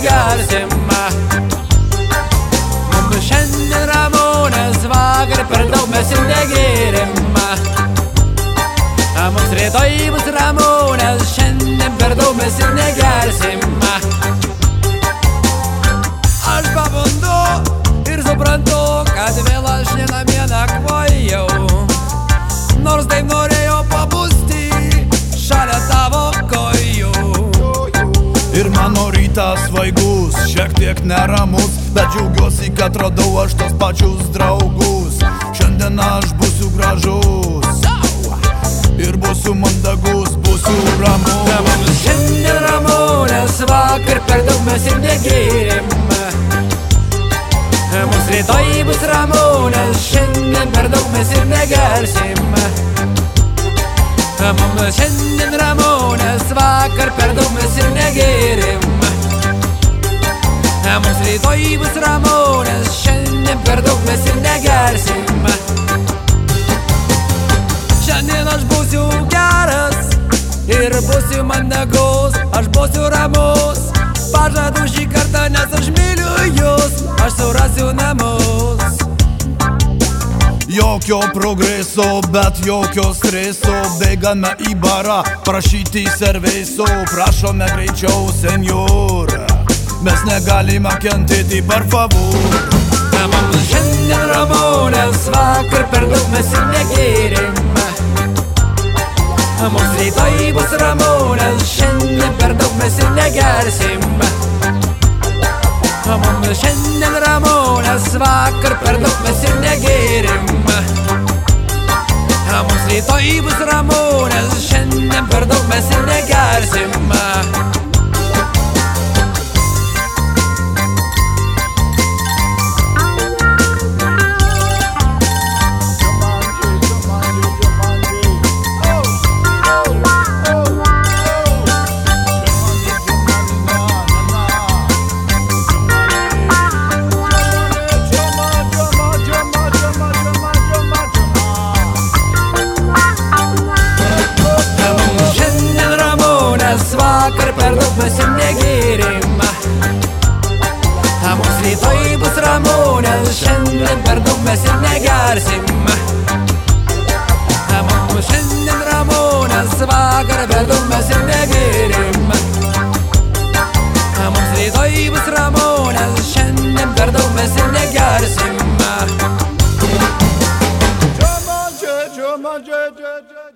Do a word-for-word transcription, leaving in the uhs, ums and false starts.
negersim. Mums šiandien Ramonės, vakar per daug mes ir negėrim. Mums rytoj bus Ramonės, šiandien per daug mes ir negersim. Aš pabundu ir suprantu, kad vėl aš nenamie nakvojau, nors taip norėjau pabusti šalia tavo kojų. Ir mano rytas svaigus, šiek tiek neramus, bet džiaugiuosi, kad radau aš tos pačius draugus. Šiandien aš būsiu gražus ir būsiu mandagus, būsiu ramus. Mums šiandien Ramonės, vakar per daug mes ir negėrim. Mums rytoj bus Ramonės, šiandien per daug mes ir negersim. Mums šiandien Ramonės, vakar per daug mes ir negėrim. Mums rytoj bus Ramonės, šiandien per daug mes ir negersim. Šiandien aš būsiu geras ir būsiu mandagus, aš būsiu ramus. Pažadu šį kartą, nes aš myliu jūs, aš surasiu namus. Jokio progreso, bet jokio streso, bėgame į barą, prašyti serviso. Prašome greičiau, senjor, mes negalime kentėti, per favor. Mums šiandien Ramonės, vakar per daug mes ir negėrim. Mums rytoj bus Ramonės, šiandien per daug mes ir negersim. Mums šiandien Ramonės, vakar per daug mes ir negėrim. Mums rytoj bus Ramonės, šiandien per daug mes ir negersim. Vakar per daug mes ir negėrim. Mums rytoj bus Ramonės, šiandien per daug mes ir negersim. Mums šiandien Ramonės, vakar per daug mes ir negėrim. Mums rytoj bus Ramonės, šiandien per daug mes ir negersim.